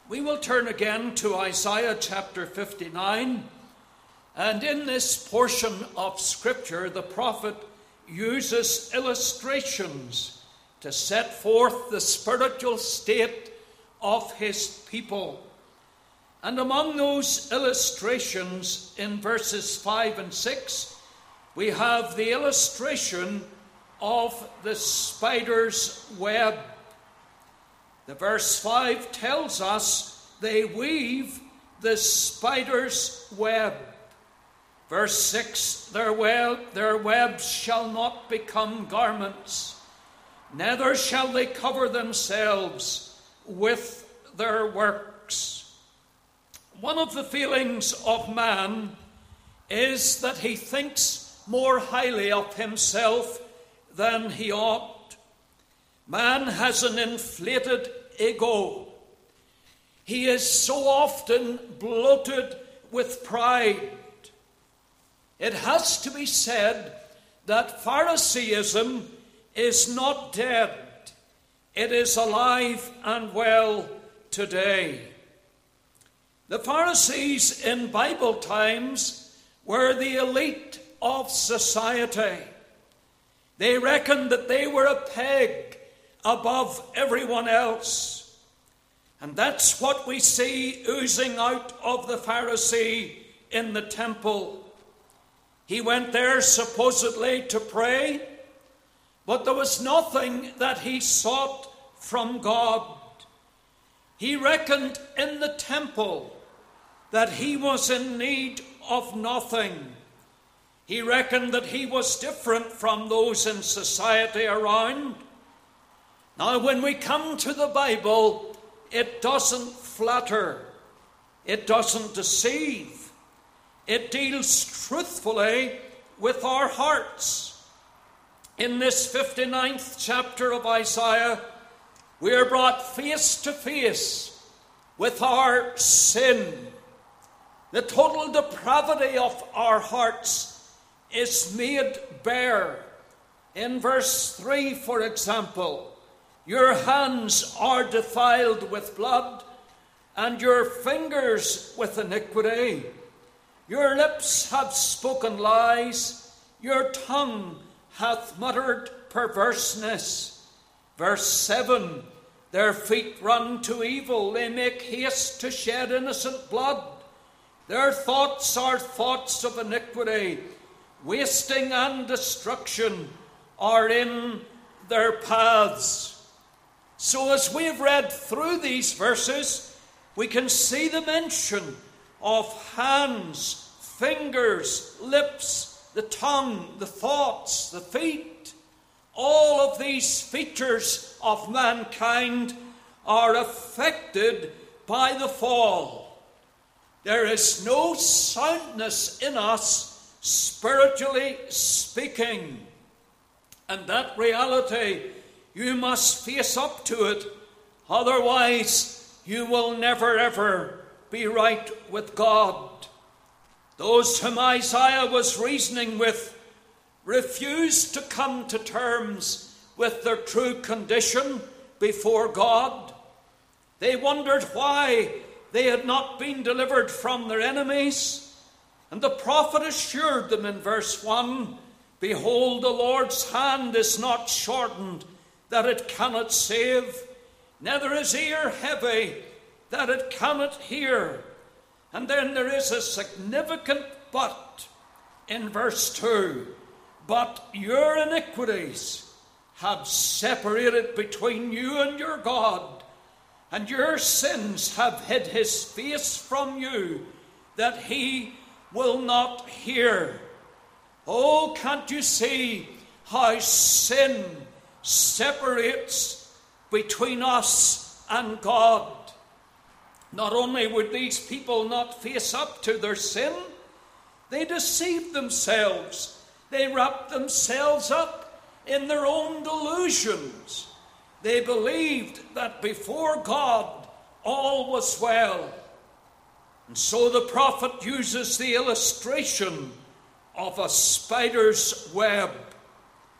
We will turn again to Isaiah chapter 59, and in this portion of Scripture, the prophet uses illustrations to set forth the spiritual state of his people. And among those illustrations, in verses 5 and 6, we have the illustration of the spider's web. The verse 5 tells us they weave the spider's web. Verse 6, their webs shall not become garments, neither shall they cover themselves with their works. One of the feelings of man is that he thinks more highly of himself than he ought. Man has an inflated ego. He is so often bloated with pride. It has to be said that Phariseeism is not dead. It is alive and well today. The Pharisees in Bible times were the elite of society. They reckoned that they were a peg above everyone else. And that's what we see oozing out of the Pharisee in the temple. He went there supposedly to pray, but there was nothing that he sought from God. He reckoned in the temple that he was in need of nothing. He reckoned that he was different from those in society around. Now, when we come to the Bible, it doesn't flatter. It doesn't deceive. It deals truthfully with our hearts. In this 59th chapter of Isaiah, we are brought face to face with our sin. The total depravity of our hearts is made bare. In verse 3, for example, your hands are defiled with blood, and your fingers with iniquity. Your lips have spoken lies, your tongue hath muttered perverseness. Verse 7, their feet run to evil, they make haste to shed innocent blood. Their thoughts are thoughts of iniquity, wasting and destruction are in their paths. So as we've read through these verses, we can see the mention of hands, fingers, lips, the tongue, the thoughts, the feet. All of these features of mankind are affected by the fall. There is no soundness in us, spiritually speaking. And that reality, you must face up to it. Otherwise, you will never ever be right with God. Those whom Isaiah was reasoning with refused to come to terms with their true condition before God. They wondered why they had not been delivered from their enemies. And the prophet assured them in verse 1, behold, the Lord's hand is not shortened, that it cannot save, neither is ear heavy, that it cannot hear. And then there is a significant but in verse 2. But your iniquities have separated between you and your God, and your sins have hid his face from you, that he will not hear. Oh, can't you see how sin separates between us and God? Not only would these people not face up to their sin, they deceived themselves. They wrapped themselves up in their own delusions. They believed that before God all was well. And so the prophet uses the illustration of a spider's web.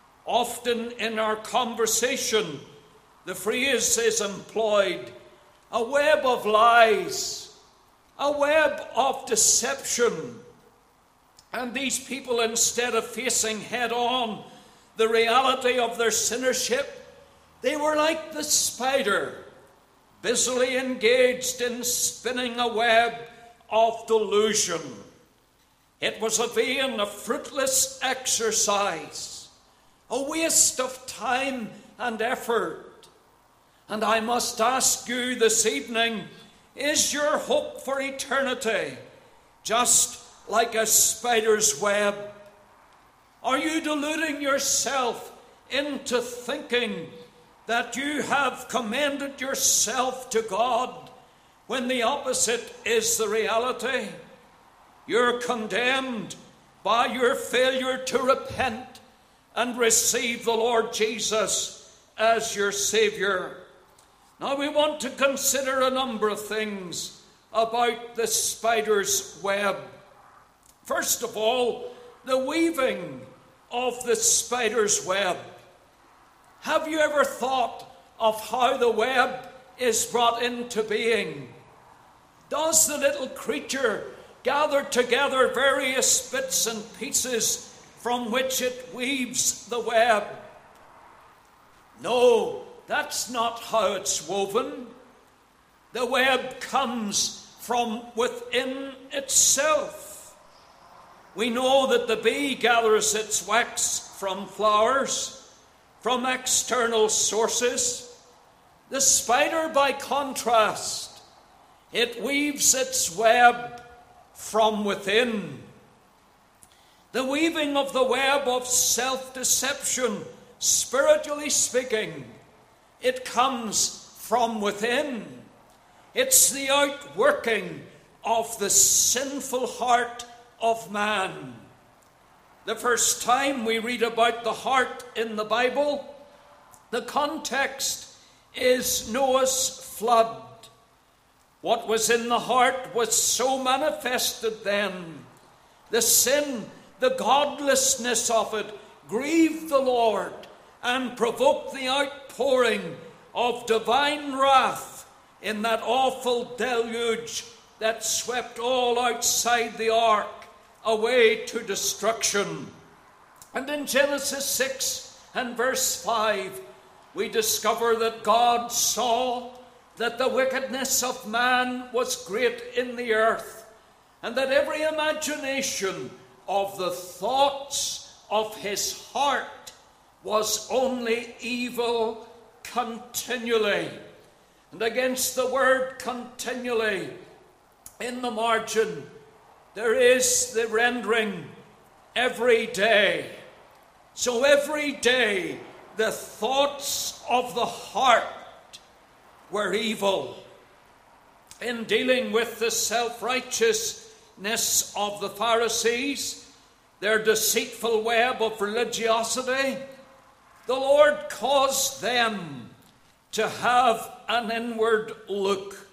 Often in our conversation, the phrase is employed, a web of lies, a web of deception. And these people, instead of facing head on the reality of their sinnership, they were like the spider, busily engaged in spinning a web of delusion. It was a vain, a fruitless exercise, a waste of time and effort. And I must ask you this evening, is your hope for eternity just like a spider's web? Are you deluding yourself into thinking that you have commended yourself to God when the opposite is the reality? You're condemned by your failure to repent and receive the Lord Jesus as your Savior. Now we want to consider a number of things about the spider's web. First of all, the weaving of the spider's web. Have you ever thought of how the web is brought into being? Does the little creature gather together various bits and pieces from which it weaves the web? No, that's not how it's woven. The web comes from within itself. We know that the bee gathers its wax from flowers, from external sources. The spider, by contrast, it weaves its web from within. The weaving of the web of self-deception, spiritually speaking, it comes from within. It's the outworking of the sinful heart of man. The first time we read about the heart in the Bible, the context is Noah's flood. What was in the heart was so manifested then. The sin, the godlessness of it, grieved the Lord and provoked the outpouring of divine wrath in that awful deluge that swept all outside the ark away to destruction. And in Genesis 6 and verse 5, we discover that God saw that the wickedness of man was great in the earth, and that every imagination of the thoughts of his heart was only evil continually. And against the word continually, in the margin, there is the rendering every day. So every day, the thoughts of the heart were evil. In dealing with the self-righteousness of the Pharisees, their deceitful web of religiosity, the Lord caused them to have an inward look.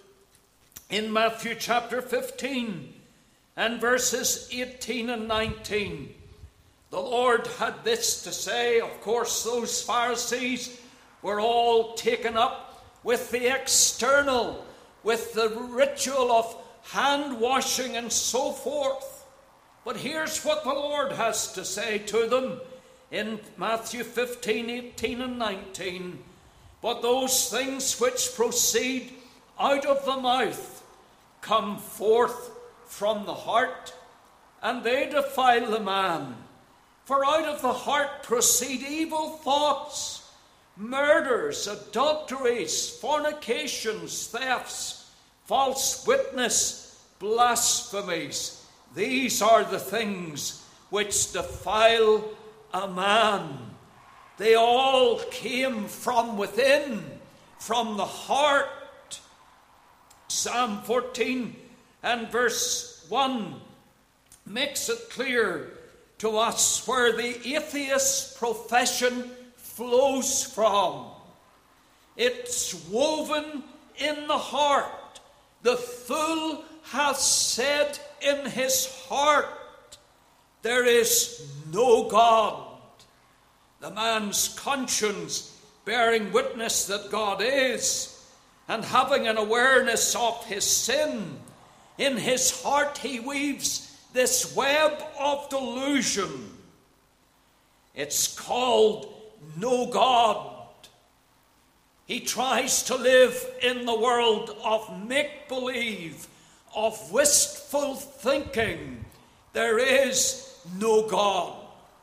In Matthew chapter 15 and verses 18 and 19, the Lord had this to say. Of course, those Pharisees were all taken up with the external, with the ritual of hand washing and so forth. But here's what the Lord has to say to them in Matthew 15, 18 and 19. But those things which proceed out of the mouth come forth from the heart, and they defile the man. For out of the heart proceed evil thoughts, murders, adulteries, fornications, thefts, false witness, blasphemies. These are the things which defile a man. They all came from within, from the heart. Psalm 14 and verse 1 makes it clear to us where the atheist profession flows from. It's woven in the heart. The fool hath said in his heart, there is no God. The man's conscience bearing witness that God is, and having an awareness of his sin, in his heart he weaves this web of delusion. It's called no God. He tries to live in the world of make-believe, of wistful thinking. There is no God.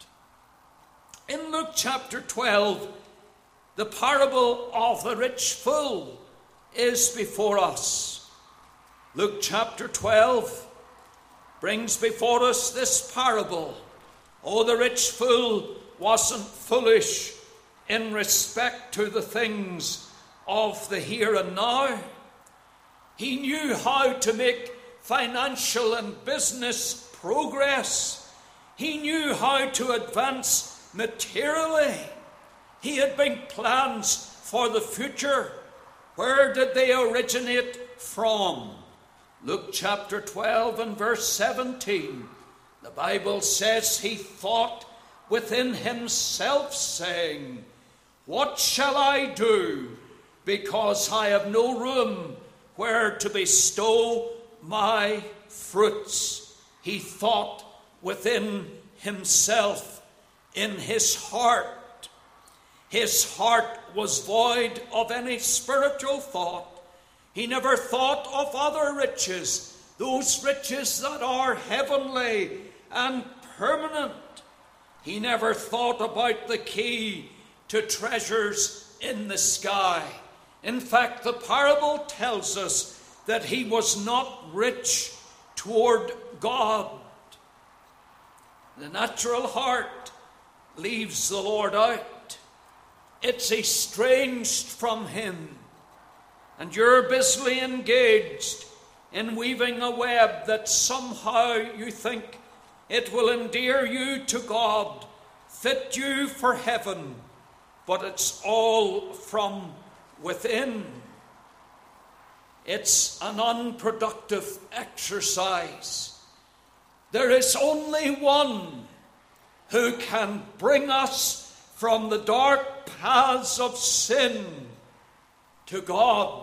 In Luke chapter 12, the parable of the rich fool is before us. Luke chapter 12 brings before us this parable. Oh, the rich fool wasn't foolish in respect to the things of the here and now. He knew how to make financial and business progress. He knew how to advance materially. He had big plans for the future. Where did they originate from? Luke chapter 12 and verse 17. The Bible says he thought within himself, saying, "What shall I do? Because I have no room where to bestow my fruits." He thought within himself, in his heart. His heart was void of any spiritual thought. He never thought of other riches, those riches that are heavenly and permanent. He never thought about the key to treasures in the sky. In fact, the parable tells us that he was not rich toward God. The natural heart leaves the Lord out. It's estranged from him. And you're busily engaged in weaving a web that somehow you think it will endear you to God, fit you for heaven, but it's all from within. It's an unproductive exercise. There is only one who can bring us from the dark paths of sin to God.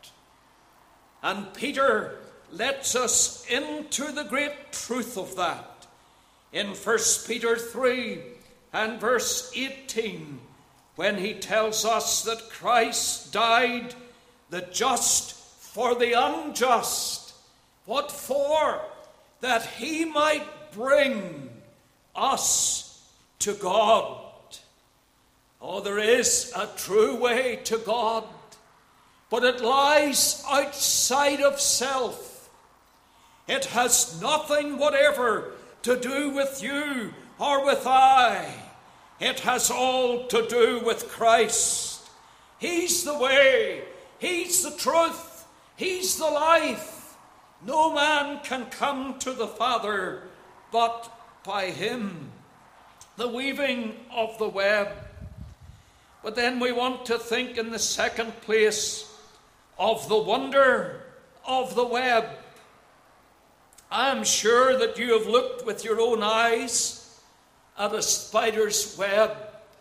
And Peter lets us into the great truth of that in 1 Peter 3 and verse 18, when he tells us that Christ died, the just for the unjust. What for? That he might bring us to God. Oh, there is a true way to God, but it lies outside of self. It has nothing whatever to do with you or with I. It has all to do with Christ. He's the way. He's the truth. He's the life. No man can come to the Father but by him. The weaving of the web. But then we want to think in the second place of the wonder of the web. I am sure that you have looked with your own eyes at a spider's web.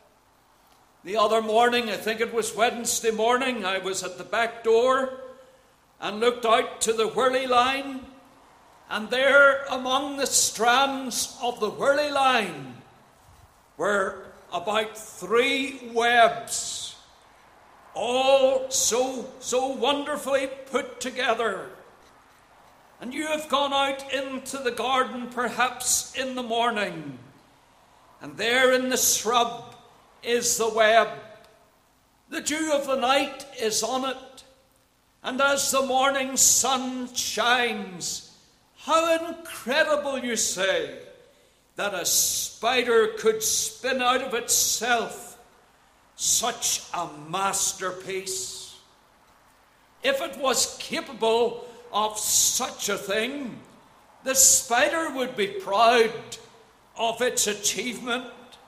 The other morning, I think it was Wednesday morning, I was at the back door and looked out to the whirly line, and there among the strands of the whirly line were about 3 webs, all so wonderfully put together. And you have gone out into the garden perhaps in the morning, and there in the shrub is the web. The dew of the night is on it, and as the morning sun shines, how incredible, you say, that a spider could spin out of itself such a masterpiece. If it was capable of such a thing, the spider would be proud of its achievement.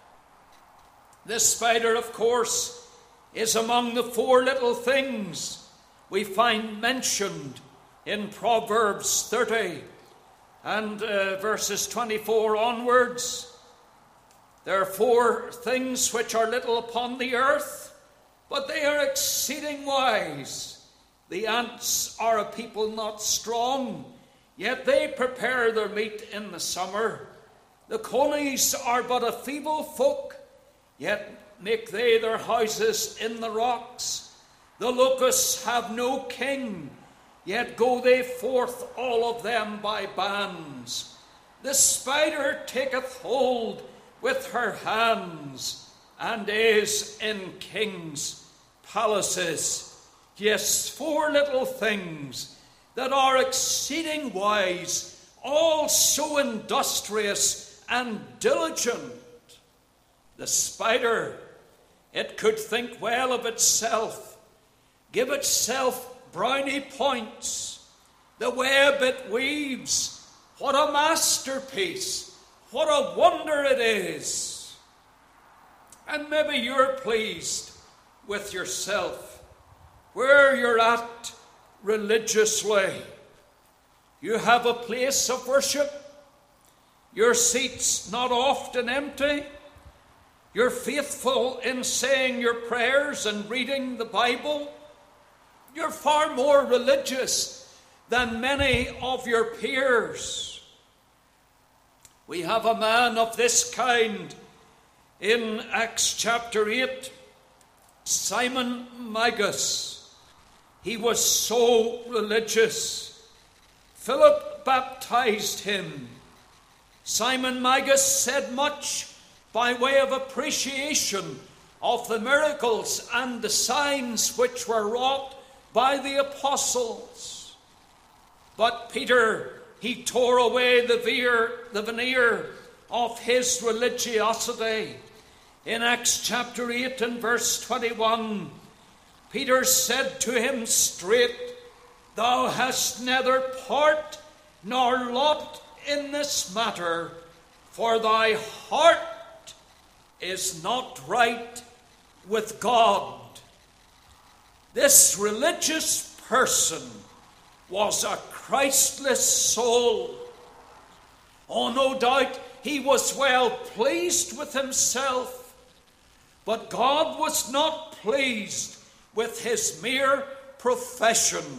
The spider, of course, is among the 4 little things we find mentioned in Proverbs 30 and verses 24 onwards. There are 4 things which are little upon the earth, but they are exceeding wise. The ants are a people not strong, yet they prepare their meat in the summer. The conies are but a feeble folk, yet make they their houses in the rocks. The locusts have no king, yet go they forth all of them by bands. The spider taketh hold with her hands, and is in kings' palaces. Yes, 4 little things that are exceeding wise, all so industrious and diligent. The spider, it could think well of itself, give itself brownie points. The web it weaves, what a masterpiece, what a wonder it is. And maybe you're pleased with yourself, where you're at religiously. You have a place of worship, your seat's not often empty, you're faithful in saying your prayers and reading the Bible. You're far more religious than many of your peers. We have a man of this kind in Acts chapter 8, Simon Magus. He was so religious. Philip baptized him. Simon Magus said much by way of appreciation of the miracles and the signs which were wrought by the apostles. But Peter, he tore away the veneer of his religiosity. In Acts chapter 8 and verse 21, Peter said to him straight, "Thou hast neither part nor lot in this matter, for thy heart is not right with God." This religious person was a Christless soul. Oh, no doubt he was well pleased with himself, but God was not pleased with his mere profession.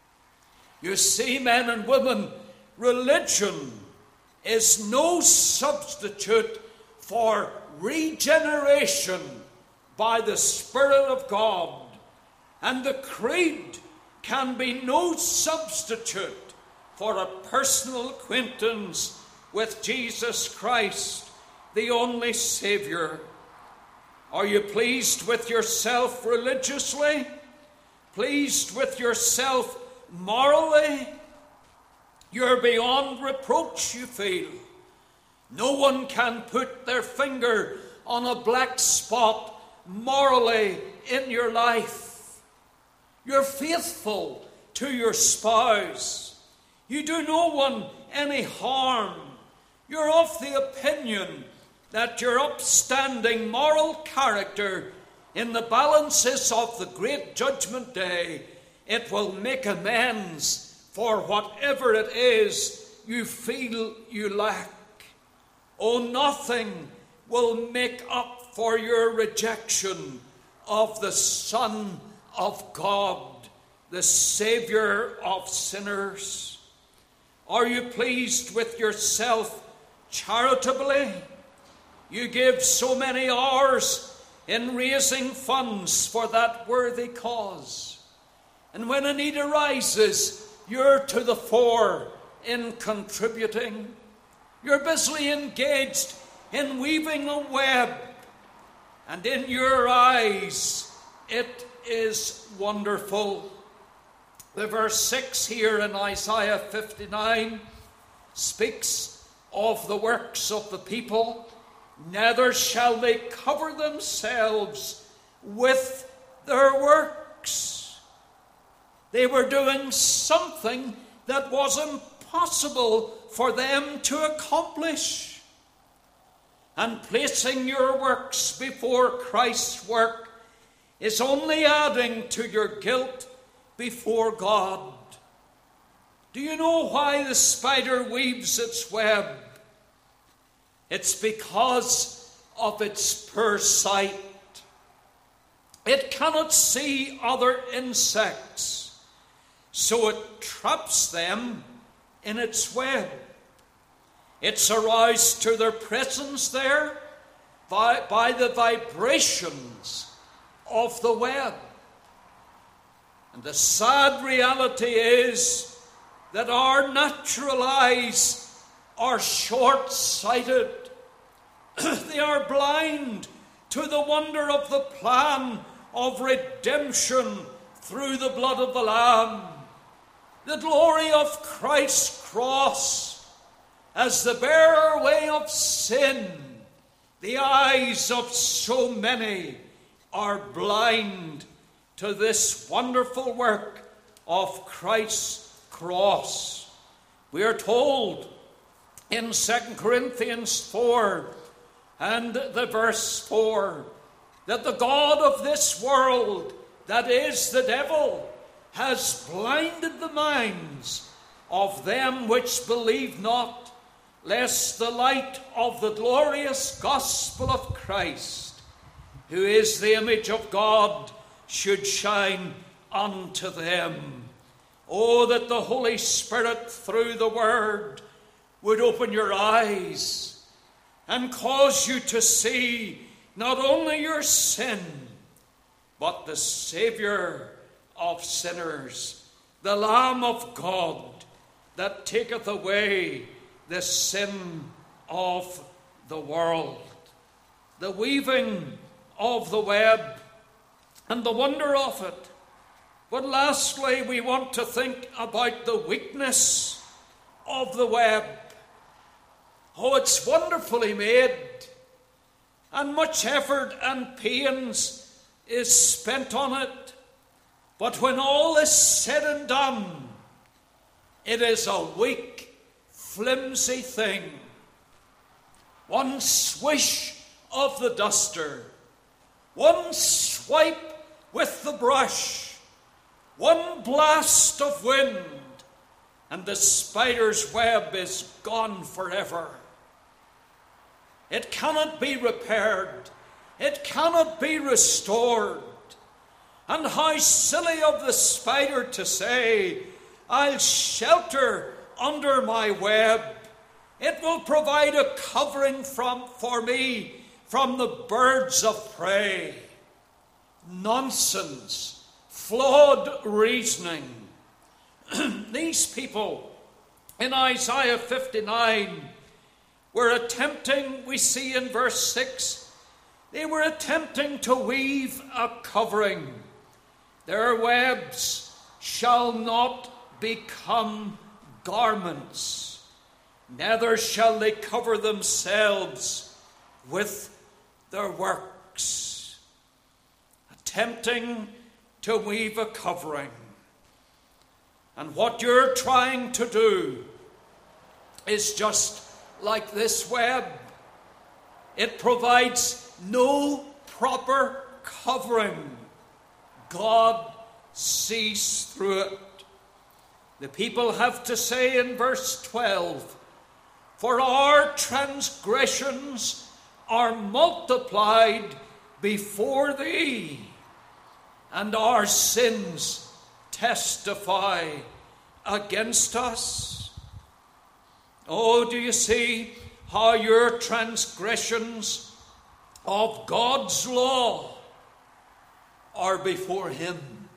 You see, men and women, religion is no substitute for regeneration by the Spirit of God, and the creed can be no substitute for a personal acquaintance with Jesus Christ, the only Savior. Are you pleased with yourself religiously? Pleased with yourself morally? You're beyond reproach, you feel. No one can put their finger on a black spot morally in your life. You're faithful to your spouse. You do no one any harm. You're of the opinion that your upstanding moral character in the balances of the great judgment day, it will make amends for whatever it is you feel you lack. Oh, nothing will make up for your rejection of the Son of God, the Savior of sinners. Are you pleased with yourself charitably? You give so many hours in raising funds for that worthy cause. And when a need arises, you're to the fore in contributing. You're busily engaged in weaving a web, and in your eyes it is wonderful. The verse 6 here in Isaiah 59 speaks of the works of the people. Neither shall they cover themselves with their works. They were doing something that was impossible for them to accomplish. And placing your works before Christ's work is only adding to your guilt before God. Do you know why the spider weaves its web? It's because of its poor sight. It cannot see other insects. so it traps them in its web. It's aroused to their presence there by the vibrations of the web. And the sad reality is that our natural eyes are short-sighted. They are blind to the wonder of the plan of redemption through the blood of the Lamb. The glory of Christ's cross as the bearer away of sin. The eyes of so many are blind to this wonderful work of Christ's cross. We are told in 2 Corinthians 4 and the verse 4 that the God of this world, that is the devil, has blinded the minds of them which believe not, lest the light of the glorious gospel of Christ, who is the image of God, should shine unto them. Oh, that the Holy Spirit through the Word would open your eyes and cause you to see not only your sin, but the Saviour of sinners, the Lamb of God that taketh away the sin of the world. The weaving of the web and the wonder of it. But lastly, we want to think about the weakness of the web. Oh, it's wonderfully made, and much effort and pains is spent on it. But when all is said and done, it is a weak, flimsy thing. One swish of the duster, one swipe with the brush, one blast of wind, and the spider's web is gone forever. It cannot be repaired. It cannot be restored. And how silly of the spider to say, I'll shelter under my web. It will provide a covering for me from the birds of prey. Nonsense. Flawed reasoning. These people in Isaiah 59 were attempting, we see in verse 6, they were attempting to weave a covering. Their webs shall not become garments, neither shall they cover themselves with their works. Attempting to weave a covering. And what you're trying to do is just like this web. It provides no proper covering. God sees through it. The people have to say in verse 12, for our transgressions are multiplied before thee, and our sins testify against us. Oh, do you see how your transgressions of God's law are before him?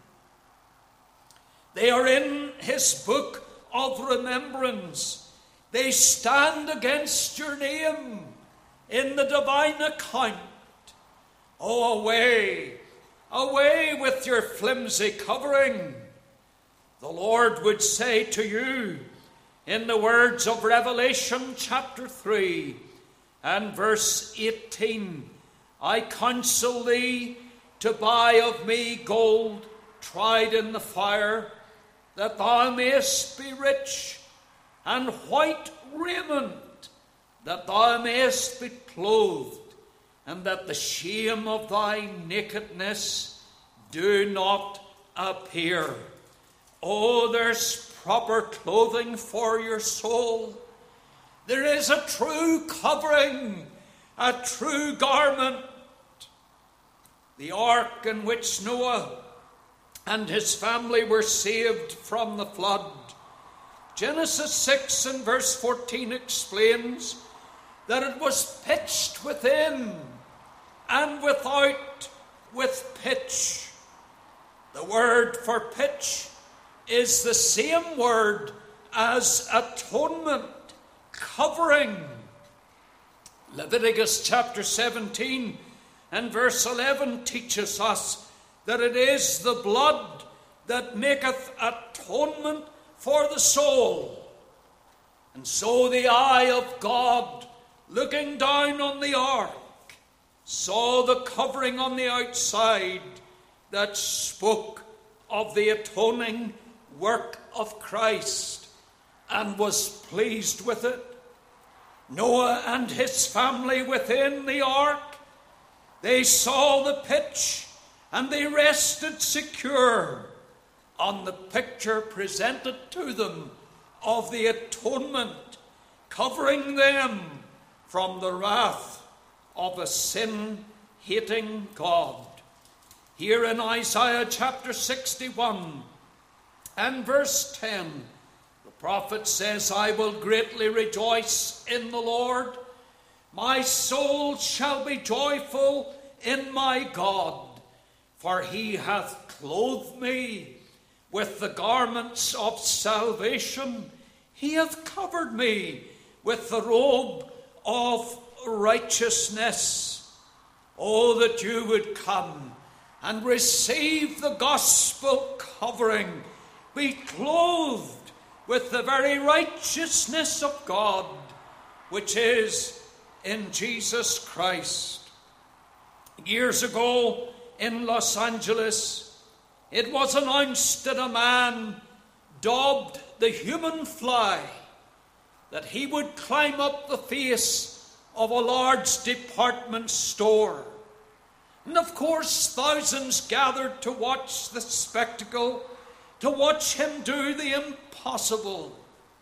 They are in his book of remembrance. They stand against your name in the divine account. Oh, away, away with your flimsy covering. The Lord would say to you in the words of Revelation chapter 3 and verse 18, I counsel thee to buy of me gold tried in the fire, that thou mayest be rich, and white raiment, that thou mayest be clothed, and that the shame of thy nakedness do not appear. Oh, there's proper clothing for your soul. There is a true covering, a true garment. The ark in which Noah and his family were saved from the flood. Genesis 6 and verse 14 explains that it was pitched within and without with pitch. The word for pitch is the same word as atonement, covering. Leviticus chapter 17 and verse 11 teaches us that it is the blood that maketh atonement for the soul. And so the eye of God, looking down on the ark, saw the covering on the outside that spoke of the atoning work of Christ, and was pleased with it. Noah and his family within the ark, they saw the pitch and they rested secure on the picture presented to them of the atonement, covering them from the wrath of a sin-hating God. Here in Isaiah chapter 61 and verse 10, the prophet says, I will greatly rejoice in the Lord. My soul shall be joyful in my God, for he hath clothed me with the garments of salvation. He hath covered me with the robe of righteousness. Oh, that you would come and receive the gospel covering, be clothed with the very righteousness of God, which is in Jesus Christ. Years ago in Los Angeles, it was announced that a man dubbed the human fly, that he would climb up the face of a large department store. And of course, thousands gathered to watch the spectacle, to watch him do the impossible.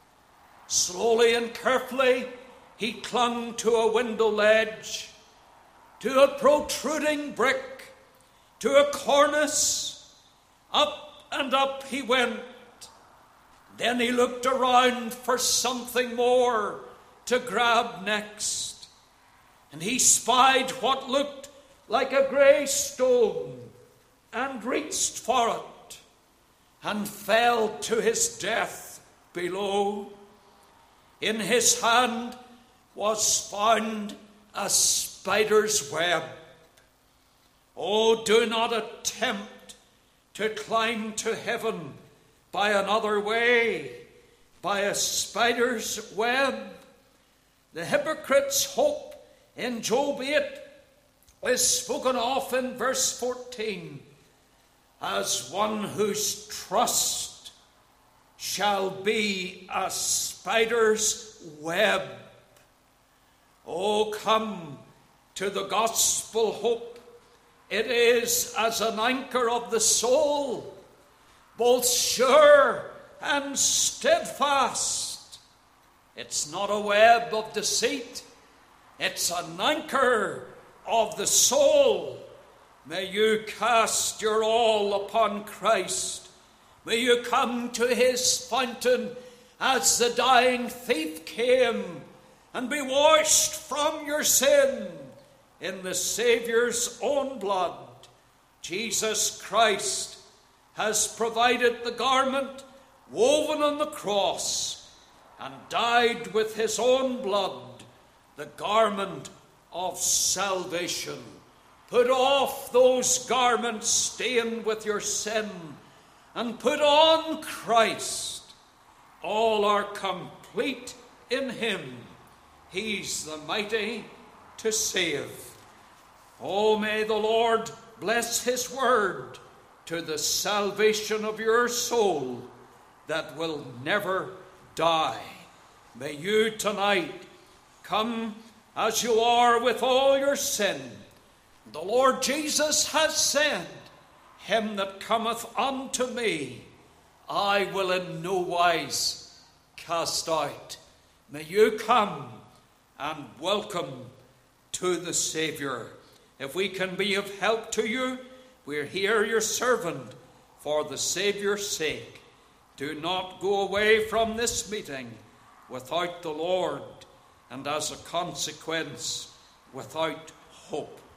Slowly and carefully, he clung to a window ledge, to a protruding brick, to a cornice. Up and up he went. Then he looked around for something more to grab next. And he spied what looked like a grey stone and reached for it and fell to his death below. In his hand was found a spider's web. Oh, do not attempt to climb to heaven by another way, by a spider's web. The hypocrite's hope in Job 8 is spoken of in verse 14 as one whose trust shall be a spider's web. Oh, come to the gospel hope. It is as an anchor of the soul, both sure and steadfast. It's not a web of deceit. It's an anchor of the soul. May you cast your all upon Christ. May you come to his fountain as the dying thief came and be washed from your sin in the Saviour's own blood. Jesus Christ has provided the garment woven on the cross and dyed with his own blood, the garment of salvation. Put off those garments stained with your sin and put on Christ. All are complete in him. He's the mighty to save. Oh, may the Lord bless his word to the salvation of your soul that will never die. May you tonight come as you are with all your sin. The Lord Jesus has said, him that cometh unto me, I will in no wise cast out. May you come and welcome to the Saviour. If we can be of help to you, we're here, your servant, for the Saviour's sake, do not go away from this meeting without the Lord, and as a consequence, without hope.